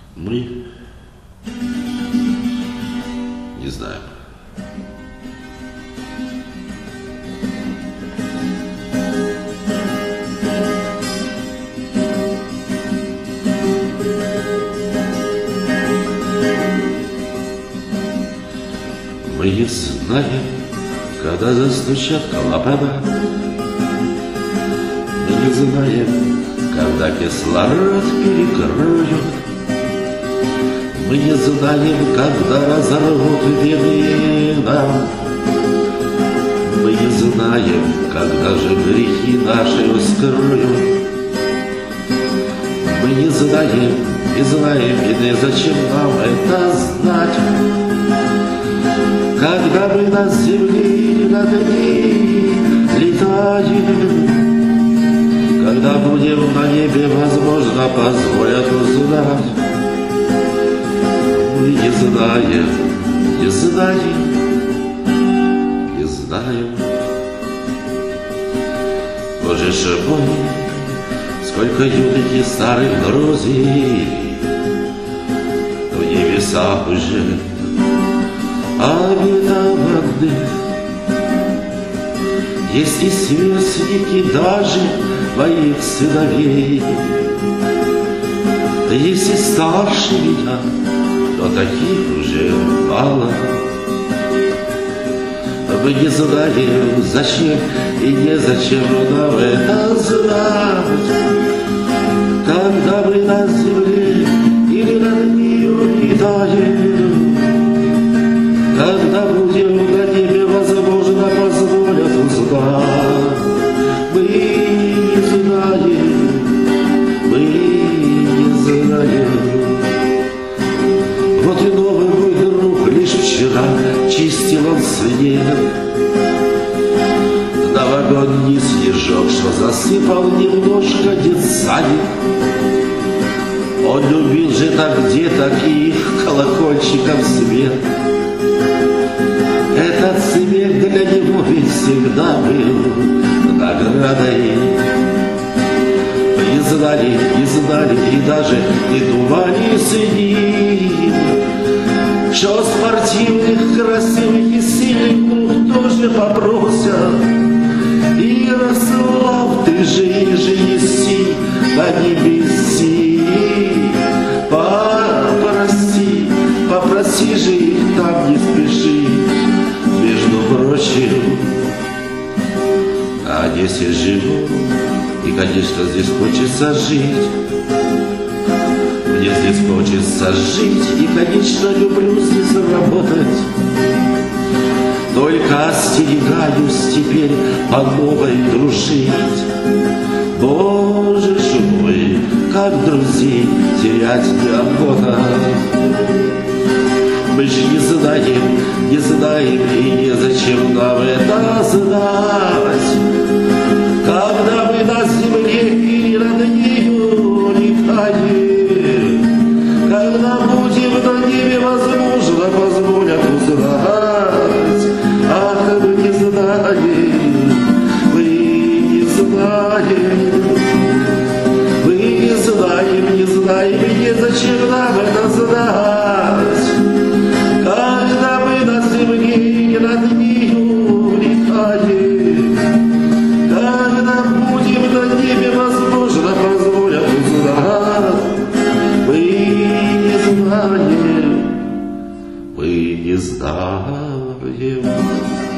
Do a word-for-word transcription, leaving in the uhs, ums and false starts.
Мы не знаем. Мы не знаем, когда застучат клапана. Мы не знаем, когда кислород перекроют. Мы не знаем, когда разорвут вены нам. Мы не знаем, когда же грехи наши вскроют. Мы не знаем, не знаем, и зачем нам это знать. Когда мы на земле над ней летаем, когда будем на небе, возможно, позволят узнать. Мы не знаем, не знаем, не знаем. Боже ж мой, сколько юных и старых друзей в небесах уже обетованных. Есть и сверстники даже моих сыновей, есть и старше меня, но таких уже мало. Мы не знаем, зачем и незачем нам это знать. Когда мы на земле или над нею летаем, когда будем на небе, возможно, позволят узнать. Мы не знаем, мы не знаем. Вот и новый мой друг лишь вчера чистил он снег. Новогодний снежок, что засыпал немножко детсадик. Он любил же так деток и их колокольчиком свет. Этот смех для него ведь всегда был наградой. Не знали, не знали и даже не думали с ним, что спортивных, красивых и сильных друг тоже попросят. И Ярослав, ты же и же неси на небеси. Попроси, попроси же их там, не спеши. Между прочим, а здесь я живу, и, конечно, здесь хочется жить. Мне здесь хочется жить, и, конечно, люблю здесь работать. Только остерегаюсь теперь по новой дружить. Боже ж мой, как друзей терять неохота. Мы ж не знаем, не знаем, и незачем нам это знать. Когда мы на земле или над нею летаем, когда будем на небе, возможно, позволят узнать. Ах, мы не знаем, мы не знаем, мы не знаем, не знаем, и незачем нам это знать. Когда мы на земле или над нею летаем, когда будем на небе, возможно, позволят узнать. Мы не знаем, мы не знаем.